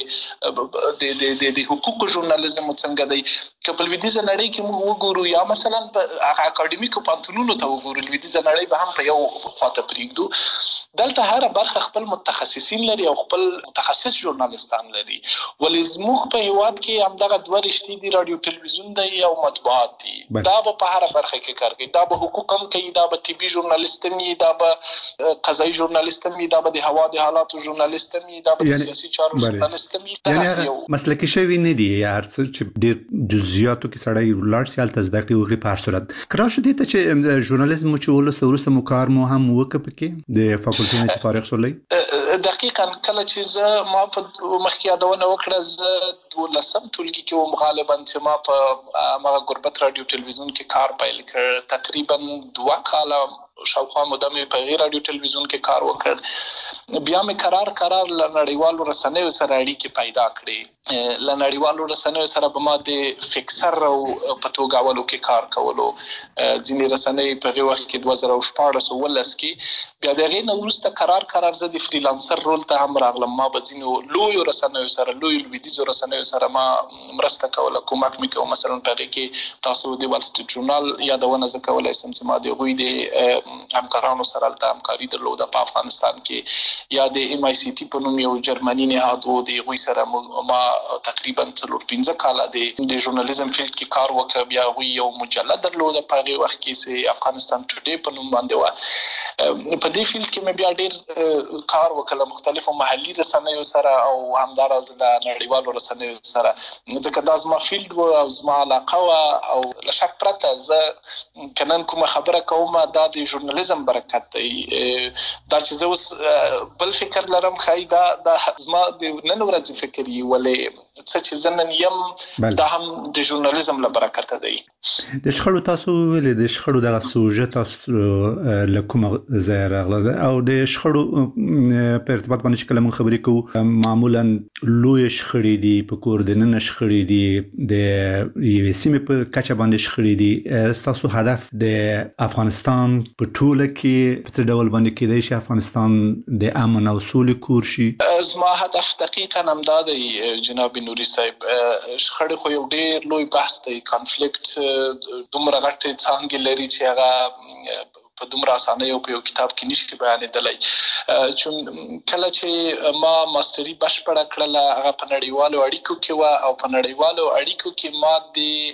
دی د د حقوقو ژورنالیزم څنګه دی. که په لویدیځه نړۍ کې موږ وګورو یا مثلا په هغه اکاډمیکو پوهنتونونو ته وګورو لویدیځه نړۍ به هم په یو خواته پرېږدو دلته هر برخه خپل متخصصین لري او خپل متخصص ژورنالیستان لري. ولې زموږ په هیواد کې همدغه دوه رشتې دي راډیو ټلویزیون دی او مطبوعات دي. دا به په هر برخه کې کار کوي. دا به حقوق هم کوي، دا به طبي ژورنالیست هم وي، دا به قضایي ژورنالیست هم وي، دا به د هوا د حالاتو ژورنالیست هم وي، دا به د سیاسي چارو ژورنالیست هم وي. یعنی مسلکي شوي نه دي هر څه چې ډېر جزئیاتو کې سړی ولاړ شي هلته زده کړې وکړي په هر صورت. که راشو دې ته چې ژورنالیزم چې ولسته وروسته مو کار مو هم وکړه پکې د فاکولټي نه چې فارغ شولی؟ دقیقاً کله چې زه ما په مخکې یادونه وکړه زه دولسم ټولګي کې وم غالبا چې ما په هغه غربت راډیو ټلویزیون کې کار پیل کړ. تقریبا دوه کاله شاوخوا موده مې په غیر راډیو ټلویزیون کې کار وکړ. بیا مې قرار قرار له نړیوالو رسنیو سره اړیکې پیدا کړې. له نړیوالو رسنیو سره به ما د فکسر او په توګاولو کې کار کولو. ځینې رسنۍ په هغې وخت کې دوه زره شپاړس اوولس کې بیا د هغې نه وروسته قرار قرار زه د فریلانسر رول ته هم راغلم. ما به ځینو لویو رسنیو سره لویو لویدیځو رسنیو سره ما مرسته کوله، کومک مې کوه. مثلا په هغې کې تاسو د وال سټریټ ژورنال یادونه زه کولی سم چې ما د هغوی د همکارانو سره هلته همکاري درلوده په افغانستان کې، یا د ایم آی سی ټي په نوم یو جرمني نهاد و د هغوی سره ما تقریبا څلور پنځه کاله د ژورنالیزم فیلډ کې کار وکړ. بیا هغوی یو مجله درلوده په هغې وخت کې چې افغانستان ټوډے په نوم باندې وه. په دې فیلډ کې مې بیا ډېر کار وکړ مختلفو محلي رسنیو سره او همداراز له نړیوالو رسنیو سره، ځکه دا زما فیلډ و او زما علاقه وه. او له شک پرته زه که نن کومه خبره کوم دا د ژورنالیزم برکت دی. دا چې زه اوس بل فکر لرم ښایي دا دا زما د نن ورځې فکر وي، ولې څه چې زه نن یم دا هم د ژورنالیزم له برکته دی. د شخړو تاسو ویلې د شخړو دغه سوژه تاسو له کومه ځایه راغله او د شخړو په ارتباط باندې چې کله موږ خبرې کوو معمولا لوی شخړې دي په کور دننه شخړې دي د یوې سیمې په کچه باندې شخړې دي. ستاسو هدف د افغانستان په ټوله کې په څه ډول باندې کېدای شي افغانستان د امن او سولې کور شي؟ زما هدف دقیقا همدا دی جناب نوري صاحب. شخړې خو یو ډېر لوی بحث دی، کانفلیکټ دومره غټې څانګې لري چې هغه په دومره اسانۍ او په یو کتاب کې نشي بیانېدلی. چون کله چې ما ماستري بشپړه کړله هغه په نړیوالو اړیکو کې وه او په نړیوالو اړیکو کې ما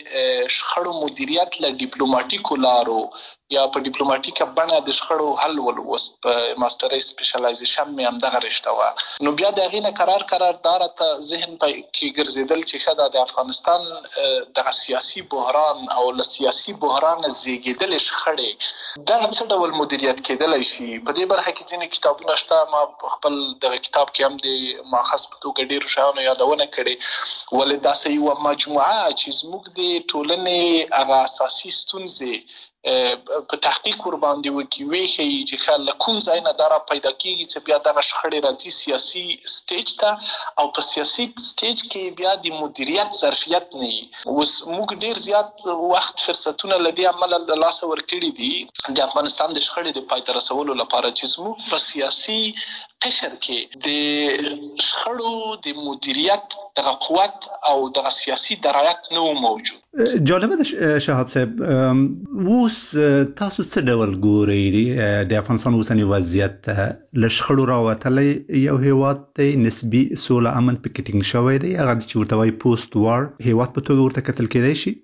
د شخړو مدیریت له ډیپلوماټیکو لارو یا په ډیپلوماټیکه بڼه د شخړو حل ولوست. په ماستري سپیشلایزیشن مې همدغه رشته وه. نو بیا د هغې نه قرار قرار دا راته ذهن کې ګرځېدل چې ښه ده د افغانستان دغه سیاسي بحران او له سیاسي بحرانه زیږېدلې شخړې دغه څه ډول مدیریت کېدلی شي. په دې برخه کې ځینې کتابونه شته، ما په خپل دغه کتاب کې هم د ماخذ په توګه ډېرو شیانو یادونه کړې، ولې داسې یوه مجموعه چې زموږ د ټولنې هغه اساسي ستونزې په تحقیق ور باندې وکړي، وښیي چې ښه له کوم ځای نه دا را پیدا کېږي چې بیا دغه شخړې راځي سیاسي سټیج ته، او په سیاسي سټیج کې بیا د مدیریت ظرفیت نه وي. اوس موږ ډېر زیات وخت فرصتونه له دې امله له لاسه ورکړي دي د افغانستان د شخړې د پای ته رسولو لپاره چې زموږ په سیاسي قشر کې د شخړو د مدیریت دغه قوت او دغه سیاسي درایت نه موجود. جالبه ده شهاب صاحب، اوس تاسو څه ډول ګورئ د افغانستان اوسنی وضعیت ته؟ له شخړو راوتلی یو هیواد دی، نسبي سوله امن پکې ټینګ شوی دی، هغه چې ورته وایي پوسټ وار هیواد په توګه ورته کتل کېدای شي؟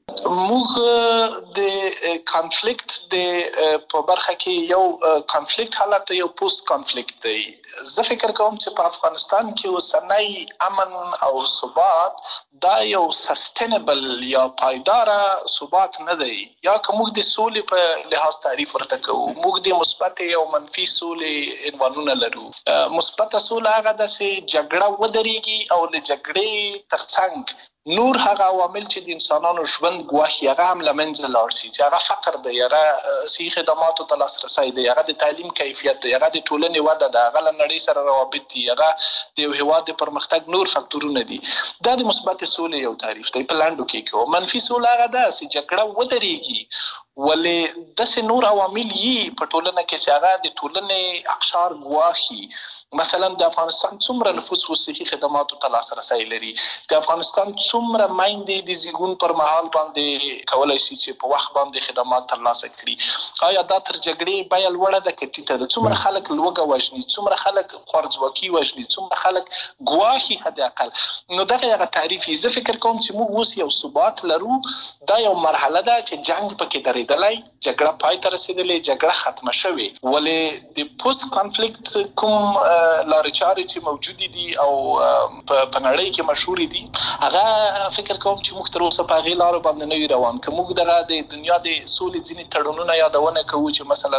موږ د کانفلیکټ د په برخه کې یو کانفلیکټ حالت یو پوسټ کانفلیکټ دی. زه فکر کوم چې په افغانستان کې اوسنی امن او ثبات دا یو سستینبل یا پایداره ثبات نه دی. یا که موږ د سولې په لحاظ تعریف ورته کوو، موږ د مثبت او منفي سولې عنوانونه لرو. مثبت سوله هغه ده چې جګړه ودرېږي او له جګړې ترڅنګ نور هغه عوامل چې د انسانانو ژوند ګواښي هغه هم له منځه لاړ شي، چې هغه فقر دی، هغه صحي خدماتو ته لاسرسی دی، هغه د تعلیم کیفیت دی، هغه د ټولنې وده ده، هغه له نړۍ سره روابط دي، هغه د یو هېواد د پرمختګ نور فکتورونه دي. دا د مثبت سولې یو تعریف دی په لنډو کې کوو. منفي سوله هغه ده چې جګړه ودرېږي ولې داسې نور عوامل یي په ټولنه کې چې هغه د ټولنې اقشار ګواښي. مثلا د افغانستان څومره نفوس و صحي خدماتو ته لاسرسی لري، د افغانستان څومره میندې د زیږون پر مهال باندې کولی شي چې په وخت باندې خدمات ترلاسه کړي. آیا دا تر جګړې بیه لوړه ده که ټیټه ده؟ څومره خلک لوږه وژني، څومره خلک خوارځواکي وژني، څومره خلک ګواښي حد اقل. نو دغه هغه تعریف یې. زه فکر کوم چې موږ اوس یو ثبات لرو، دا یو مرحله ده چې جنګ پکې درېدلی، جګړه پای ته رسېدلې، جګړه ختمه شوې، ولې د پوسټ کانفلیکټ کوم لارې چارې چې موجودې دي او په نړۍ کې مشهورې دي هغه فکر کوم چې موږ تر اوسه په هغې لارو باندې نه وي روان. که موږ دغه د دنیا د سولې ځینې تړونونه یادونه کوو چې مثلا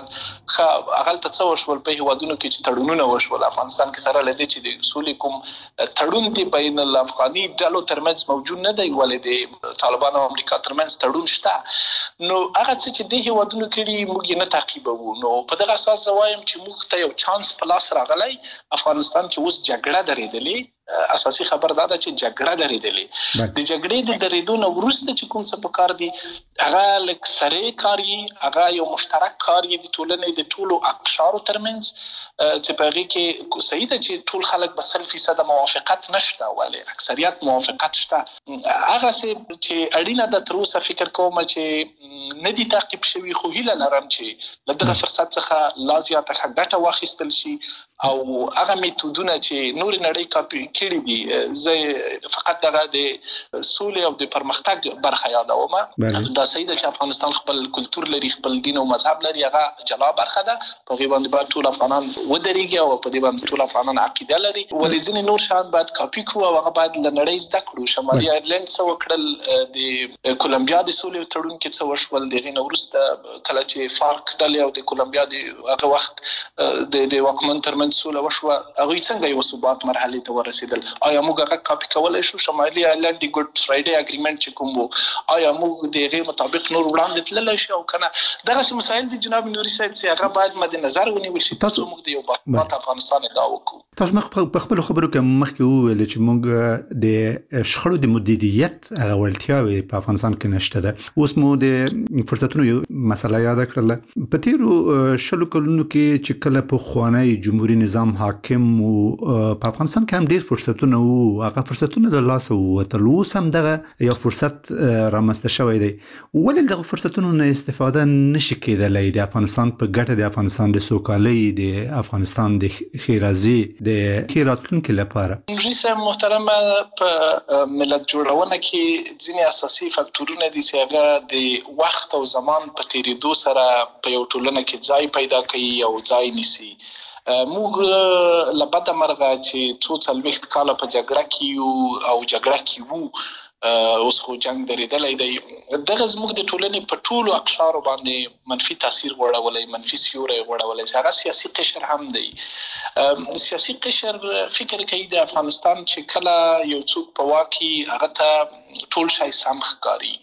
ښه هغلته څه وشول په هېوادونو کې چې تړونونه وشول، افغانستان کې سره له دې چې د سولې کوم تړون دی بین الافغاني ډلو ترمنځ موجود نه دی، ولې د طالبانو او امریکا ترمنځ تړون شته. نو هغه څه چې دې هېوادونو کړي موږ یې نه تعقیبوو. نو په دغه اساس زه وایم چې موږ ته یو چانس په لاس راغلی. افغانستان کې اوس جګړه درېدلې، اساسي خبر دا ده چې جګړه درېدلې. د جګړې د درېدو نه وروسته چې کوم څه پکار دي هغه لږ سرې کار یي، هغه یو مشترک کار یي د ټولنې د ټولو اقشارو ترمنځ، چې په هغې کې صحیح ده چې ټول خلک به سل فیصده موافقت نشته، ولې اکثریت موافقت شته. هغسې چې اړینه ده تر اوسه فکر کوم چې نه دي تعقیب شوي، خو هیله لرم چې له دغه فرصت څخه لا زیاته ښه ګټه واخیستل شي او هغه میتودونه چې نور نړۍ کاپي کړي دي زه فقط دغه د سولې او د پرمختګ برخه یادوم. دا صحیح ده چې افغانستان خپل کلچر لري، خپل دین او مذهب لري، هغه جلا برخه ده. په غي باندې باید ټول افغانان ودرېږي او په دې باندې ټول افغانان عقیده لري. ولې ځینې نور شان باید کاپي کړو او هغه باید له نړۍ زده کړو. شمالي ایرلند څه وکړل، د کولمبیا د سولې تړون کې څه وشول، دغه نه وروسته کله چې فارک ډلې او د کولمبیا د هغه وخت د د واکمن ترمنځ سوله وشوه، هغه څنګه یو ثبات مرحله ته ورسېدل؟ آیا موږ هغه کاپي کولای شو؟ شمالي ایرلند د ګډ فرایډے اګریمنت چې کوم وو، آیا موږ دغه مطابق نور وړاندې تللی شو او کنه؟ دغه مسایل د جناب نوري صاحب چې هغه باید مد نظر ونیول شي تاسو موږ د یو باثبات افغانستان ادعا وکړو. تاسو مخ په خپل خبرو کې مخکې وویل چې موږ د شخړو د مدیریت هغه وړتیاوې په افغانستان کې نشته ده. اوس مو د فرصتونو یو مسله یاد کړله. په تیرو شلو کلونو کې چې کله په خوانی جمهوریت نظام حاکم او په افغانستان کې هم ډیر فرصتونه وو، هغه فرصتونه د لاسه ووتل. اوس هم دغه یو فرصت رامنځته شوی دی. ولې دغه فرصتونو نه استفاده نشي کېدلی د افغانستان په ګټه، د افغانستان د سوکالۍ، د افغانستان د خیرازي، د خیراتونکو لپاره؟ ریسه محترمه، په ملت جوړونه کې ځینې اساسي فاکټورونه دي چې هغه د وخت او زمان په تیریدو سره په یو ټولنه کې ځای پیدا کوي او ځای نیسي. موږ لبد مرغه چې څو څلوېښت کاله په جګړه کې یو او جګړه کې وو، اوس خو جنگ درېدلی دی. دغه زموږ د ټولنې په ټولو اقشارو باندې منفي تاثیر غوړولی، منفي سیوری غوړولی. هغه سیاسي قشر هم دی. سیاسي قشر فکر کوي د افغانستان چې کله یو څوک په واک کې هغه ته ټول شی سم ښکاري.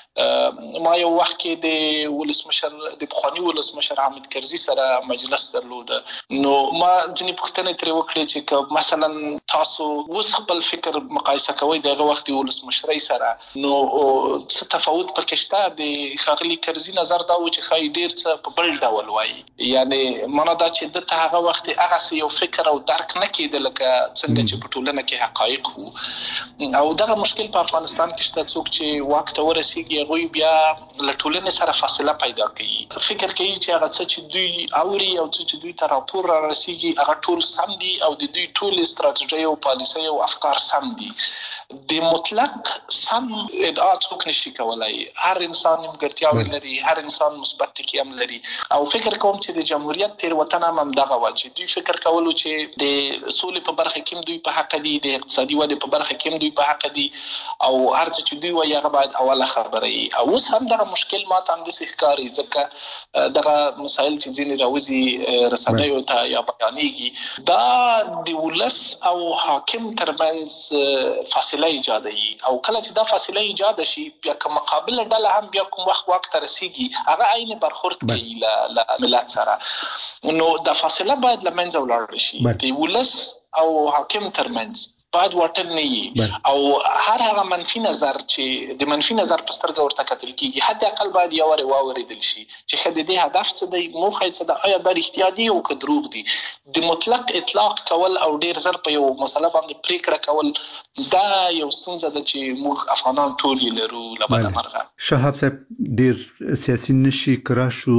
ما یو وخت کې د ولسمشر د پخوانی ولسمشر حامد کرزي سره مجلس درلود، نو ما ځینې پوښتنې ترې وکړې چې که مثلا تاسو اوس خپل فکر مقایسه کوئ د هغه وخت ولسمشرۍ سره، نو څه تفاوت پکې شته؟ د ښاغلي کرزي نظر دا و چې ښایي ډېر څه په بل ډول وایي، یعنې معنا دا چې ده ته هغه وخت هغسې یو فکر او درک نه کېده لکه څنګه چې په ټولنه کې حقایق وو. او دغه مشکل په افغانستان کې شته. څوک چې واک ته ورسېږي هغوی بیا له ټولنې سره فاصله پیدا کوي، فکر کوي چې هغه څه چې دوی اوري او څه چې دوی ته راپور را رسېږي هغه ټول سم دي او د دوی ټولې ستراتیژۍ او پالیسۍ او افکار سم دي. د مطلق سم ادعا څوک نشي کولی. هر انسان نیمګړتیاوې لري، هر انسان مثبت ټکي هم لري. او فکر کوم چې د جمهوریت تېروتنه هم همدغه وه چې دوی فکر کولو چې د سولې په برخه کې هم دوی په حقه دي، د اقتصادي ودې په برخه کې هم دوی په حقه دي، او هر څه چې دوی وایي هغه باید اوله خبره وي. او اوس هم دغه مشکل ما ته همداسې ښکاري، ځکه دغه مسایل چې ځینې راوځي رسنیو ته یا بیانېږي، دا د ولس او حاکم ترمنځ فاصله ایجادوي. او کله چې دا فاصله ایجاد شي، بیا که مقابله ډله هم بیا کوم وخت واک ته رسېږي هغه عین برخورد کوي له ملت سره، نو دا فاصله باید له منځه ولاړه شي. د ولس او حاکم ترمنځ باید واټن نه وي، او هر هغه منفي نظر چې د منفي نظر په سترګه ورته کتل کېږي حد اقل باید یو وارې واورېدل شي چې ښه د دې هدف څه دی، موخه یې څه ده، آیا دا رښتیا دي او که دروغ دي. د مطلق اطلاق کول او ډېر زر په یو مسله باندې پرېکړه کول دا یو ستونزه ده چې موږ افغانان ټول یې لرو له بده مرغه. شهاب صاحب ډېر سیاسي نشي کرا شو.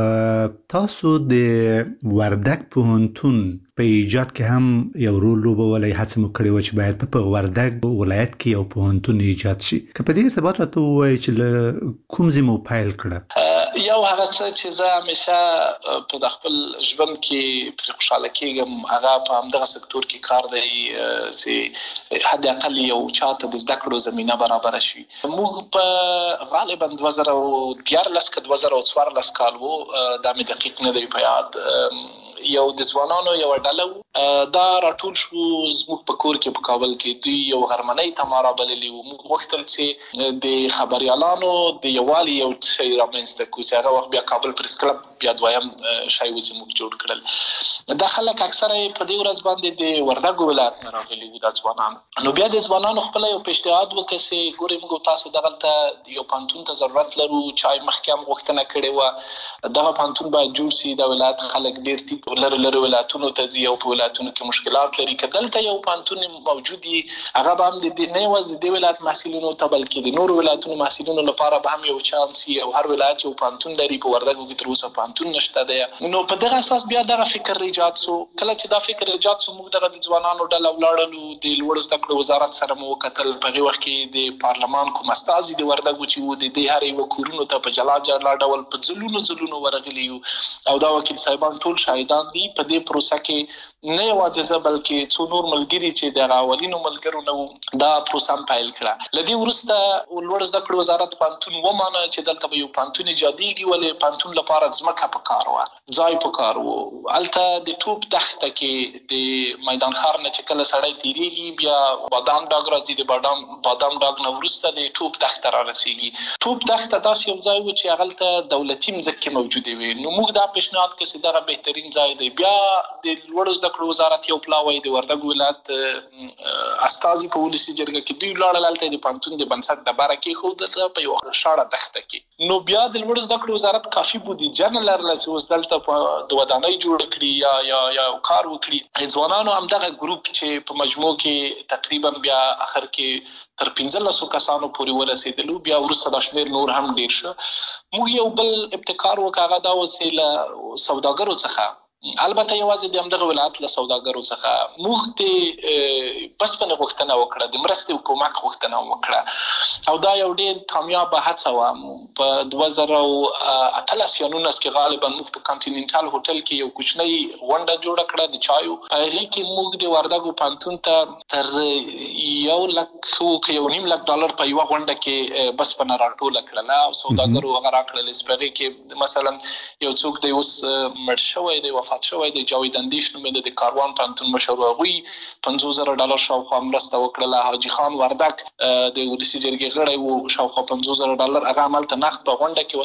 تاسو د وردګ پوهنتون په ایجاد کې هم یو رول لوبولی، هڅه مو کړې وه چې باید په وردګ ولایت کې یو پوهنتون ایجاد شي. که په دې ارتباط راته ووایي چې له کوم ځای مو پیل کړه؟ یو هغه څه چې زه همیشه په د خپل ژوند کې پرې خوشحاله کېږم هغه په همدغه سکتور کې کار دی چې حد اقل یو چاته د زده کړو زمینه برابره شي. موږ په غالبا دوه زره دیارلس که دوه زره څوارلس کال و، دا مې دقیق نه دی په یاد، یو د ځوانانو یو ډله و، دا راټول شو زموږ په کور کې په کابل کې. دوی یو غرمنۍ ته ما رابللي وو. موږ غوښتل چې د خبریالانو د یووالي یو شی رامنځته کړو چې هغه وخت بیا کابل پریس کلب بیا دویم شی و چې موږ جوړ کړل. دا خلک اکثره په دې ورځ باندې د وردګو ولایت نه راغلي وو دا ځوانان. نو بیا د ځوانانو خپله یو پیشنهاد وکړ چې ګورئ موږ تاسو دغلته یو پوهنتون ته ضرورت لرو، چا یې مخکې هم غوښتنه کړې وه دغه پوهنتون باید جوړ شي. د ولایت خلک ډېر لرې لرې ولایتونو ته ځي راځي او په ولایتونو کې مشکلات لري. کدلته یو پانتون موجودي هغه به هم د نه وز د ولایت محصلینو ته بلکې د نور ولایتونو محصلینو لپاره به هم یو چانس او هر ولایت یو پانتون لري. په وردګو کې تر اوسه پانتون نشته دی. نو په دغه اساس بیا دغه فکر ایجاد سو. کله چې دا فکر ایجاد سو موږ دغه د ځوانانو ډله ولاړلو د لوړ زده کړو وزارت سره مو وکتل. په هغه وخت کې د پارلمان کوم استازي د وردګو چې و د دې هر یو کورونو ته په جلا جلا ډول په ځلونو ځلونو ورغلي او دا وکیل صاحبان ټول شاهدان دي په دې پروسه کې. نه یوازې زه بلکې څو نور ملګري چې د اولینو ملګرو نه دا پروسه پیل کړه. لدی ورسته لوړ زده کړو وزارت پانتون ومانه چې دلته به یو پانتون ایجادېږي ولې پانتون لپاره ځمکه پکار وه، ځای پکار و. هلته د توپ دښته کې د میدان ښار نه چې کله سړی تېرېږي بیا بادام ډاګ راځي، د بادام بادام ډاګ نه وروسته د توپ دښته را رسېږي. توپ دښته داسې یو ځای و چې هغلته دولتي مځکې موجودې وې. نو موږ دا پیشنهاد کړ چې دغه بهترین ځای دی. بیا د لوړ زده کړو وزارت یو پلاوی د وردګو ولایت استازي په ولسي جرګه کې دوی ولاړل هلته د پانتون د بنسټ ډبره کېښودله په یو شاړه دښته کې. نو بیا د لوړ زده کړو وزارت کافي بودیجه نه لرله چې اوس دلته د ودانۍ جوړه کړي یا یا یا کار وکړي. ځوانانو همدغه ګروپ چې په مجموع کې تقریبا بیا اخر کې تر پنځلسو کسانو پورې ورسېدلو. بیا وروسته دا شمېر نور هم ډېر شه. موږ یو بل ابتکار وکړ، هغه دا و چې له سوداګرو څخه، البته یوازې د همدغه ولایت له سوداګرو څخه موږ د بسپنې غوښتنه وکړه، د مرستې او کومک غوښتنه وکړه او دا یو ډېر کامیابه هڅه وه. په دوه زره اتلس یا نولس کې غالبا موږ په کانټیننټال هوټل کې یو کوچنۍ غونډه جوړه کړه د چایو. په هغې کې موږ د وردګو پانتون ته تر یو لک یو نیم لک ډالر په یوه غونډه کې بسپنه راټوله کړله او سوداګرو هغه راکړل. په هغې کې مثلا یو څوک دی اوس مړ شوی دی، وفات شوی دی، جاوید اندیش نومېده، د کاروان پانتون مشر، هغوی پنځوس زره ډالر شاوخوا مرسته وکړله. حاجي خان وردک د ولسي جرګې غړی و، شاوخوا پنځوس زره ډالر هغه هملته نقد په غونډه کې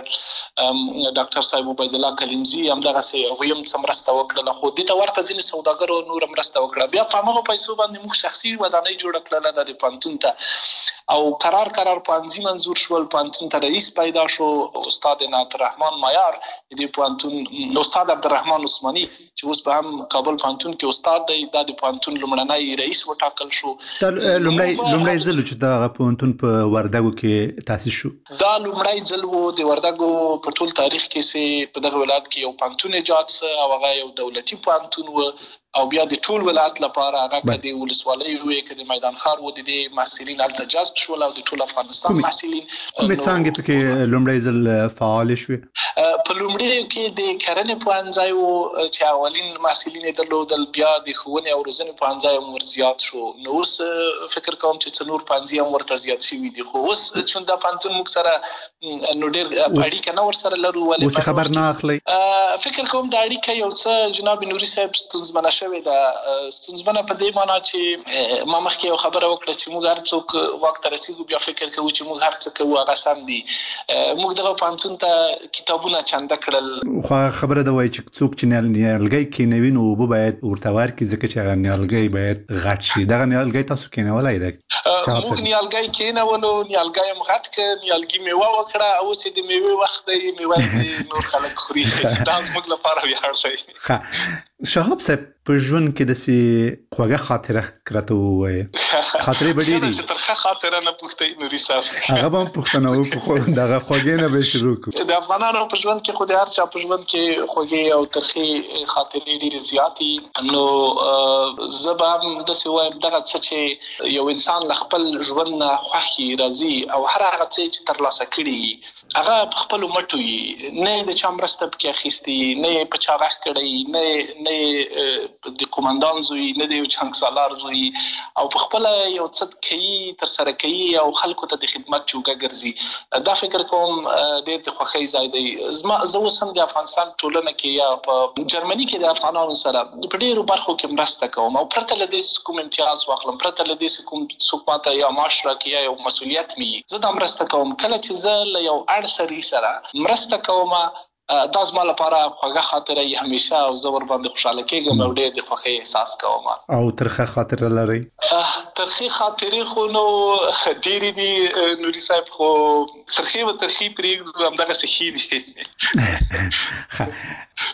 وسپارل. ډاکټر صاحب عبید الله کلمزي همدغسې هغوی هم څه مرسته وکړله. خو دې ته ورته ځینې سوداګرو نوره مرسته وکړه. بیا په همغو پیسو باندې موږ شخصي ودانۍ جوړه کړله د دې پانتون ته او قرار قرار پانځي منظور شول. پانتون ته رئیس پیدا شو، استاد عنایت الرحمن مایار، د پانتون استاد عبدالرحمن عثماني چې اوس به هم کابل پانتون کې استاد دی، دا د پانتون لومړنی رئیس وټاکل شو. لومړی لومړی ځل چې دا پانتون په وردګو کې تاسیس شو، دا لومړی ځل و د وردګو په ټول تاریخ کې چې په دغه ولایت کې یو پانتون ایجاد سه او هغه یو دولتي پانتون و او بیا د ټول ولایت لپاره هغه که د ولسوالۍ وې که د میدان ښار و د دې محصلین هلته جذب شول او د ټول افغانستان محصلین. کومې څانګې پکې لومړی ځل فعالې شوې؟ په لومړیو کې د کرنې پوهنځی و چې اولین محصلین یې درلودل، بیا د ښوونې او روزنې پوهنځی هم ور زیات شو. نو اوس فکر کوم چې څه نور پوهنځي هم ورته زیات شوي دي. خو اوس چون دا پوهنتون موږ سره نو ډېر اړیکه نه ورسره لرو. اوس خبر نه اخلئ؟ فکر کوم دا اړیکه یو څه جناب نوري صاحب ستونزمنه شوې ده. ستونزمنه په دې معنا چې ما مخکې یو خبره وکړه چې موږ هر څوک واک ته رسېږو بیا فکر کوو چې موږ هر څه کوو هغه سم دي. موږ دغه پوهنتون ته کتابونه چنده کړل. خو خبره ده وایي چې څوک چې نیالګی کېنوي نو اوبه باید ورته ورکړي ځکه چې هغه نیالګی باید غټ شي. دغه نیالګی تاسو کېنولی دی؟ موږ نیالګی کېنولو، نیالګی هم غټ کړ، نیالګي میوه وکړه. اوس یې د میوې وخت دی، میوه یې نور خلک خوري. دا زموږ لپاره ویاړ دی. شهاب صاحب په ژوند کې داسې خوږه خاطره راته ووایه. خاطرې به ډېرې چې ترخه خاطره نه پوښتئ نوري صاحب، هغه به هم پوښتنه وکړو، دغه خوږې نه به شروع کړو. د افغانانو په ژوند کې خو د هر چا په ژوند کې خوږې او ترخې خاطرې ډېرې زیاتې. نو زه به هم داسې وایم دغه څه چې یو انسان له خپل ژوند نه خوښي راځي او هر هغه څه چې ترلاسه کړي هغه په خپلو مټو وي، نه یې د چا مرسته پکې اخیستې، نه یې په چا غږ کړی، نه نه یې د قومندان زوی، نه د یو چنګسالار زوی، او په خپله یو څه کوي، ترسره کوي او خلکو ته د خدمت جوګه ګرځي. دا فکر کوم ډېر د خوښۍ ځای دی. زما زه اوس هم د افغانستان ټولنه کې یا په جرمني کې د افغانانو سره په ډېرو برخو کې مرسته کوم او پرته له دې کوم امتیاز واخلم، پرته له دې کوم څوک ماته یا معاش راکړي یا یو مسؤلیت مې وي، زه دا مرسته کوم. کله چې زه له یو اړ سړي سره مرسته کوم دا زما لپاره خوږه خاطره یې همیشه او زه ورباندې خوشحاله کېږم او ډېر د خوښۍ احساس کوم. او ترخه خاطره لرئ؟ ترخې خاطرې خو نو ډېرې دي نوري صاحب، خو ترخې به ترخې پرېږدو، همدغسې ښې دي.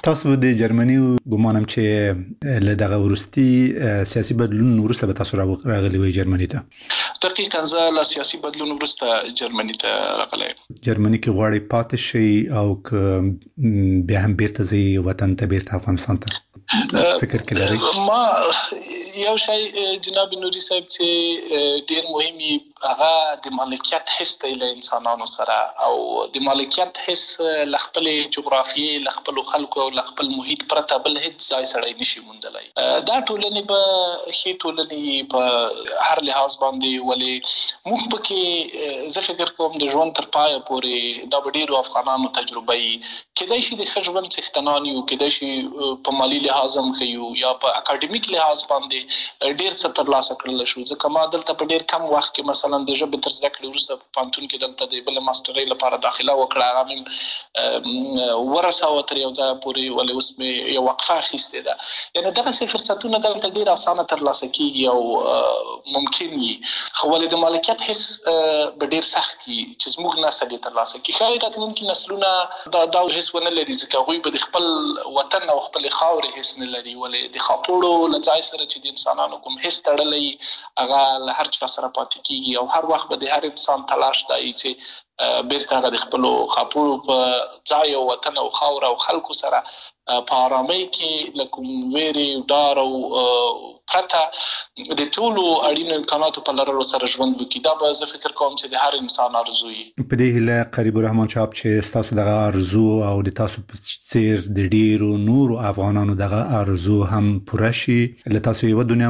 تاسو د جرمني ګمانم چې له دغه ورستي سیاسي بدلون وروسته به تاسو راغلي وي جرمني ته. دقیقاً زه له سیاسي بدلون وروسته جرمني ته راغلی. جرمني کې غواړي پاتې شي او که بیا هم بیرته ځي وطن ته، بیرته افغانستان ته فکر کې لري؟ ما یو شی جناب نوري صاحب چې ډیر مهمي هغه د مالکیت حس دی له انسانانو سره، او د مالکیت حس له خپل جغرافیې، له خپل خلکو او له خپل محیط پرته بل هیڅ ځای سړی نشي موندلی. دا ټولنې به ښې ټولنې په هر لحاظ باندې، ولې موږ پکې زه فکر کوم د ژوند تر پایه پورې دا به ډېرو افغانانو تجربه وي. کیدای شي د ښه ژوند څښتنان یو، کیدای شي په مالي لحاظ هم ښه یو، یا په اکاډمیک لحاظ باندې ډېر څه ترلاسه کړلی شو. ځکه ما دلته په ډېر کم وخت کې مثلا د ژبې تر زده کړې وروسته په پوهنتون کې دلته د بلې ماسټرۍ لپاره داخله وکړه. هغه مې ورسوه تر یو ځایه پورې، ولې اوس مې یو وقفه اخیستې ده. یعنې دغسې فرصتونه دلته ډېر اسانه ترلاسه کېږي او ممکن وي، خو ولې د مالکیت حس به ډېر سخت وي چې زموږ نسل یې ترلاسه کړي. ښایي راتلونکي نسلونه دا دا حس ونه لري، ځکه هغوی به د خپل وطن او خپلې خاورې حس نه لري. ولې د خاپوړو له ځای سره چې د انسانانو کوم حس تړلی هغه له هر چا سره پاتې کېږي، او هر وخت به د هر انسان تلاش دی چې بیرته هغه د خپلو خاپوړو په ځای او وطن او خاور او خلکو سره په آرامۍ کې له کوم ویرې، ډار او پرته د ټولو اړینو امکاناتو په لرلو سره ژوند وکړي. دا به زه فکر کوم چې د هر انسان ارزو وي. په دې هیله قریب الرحمن صاحب چې ستاسو دغه ارزو او د تاسو په څیر د ډیرو نورو افغانانو دغه ارزو هم پوره شي. له تاسو یو دنیا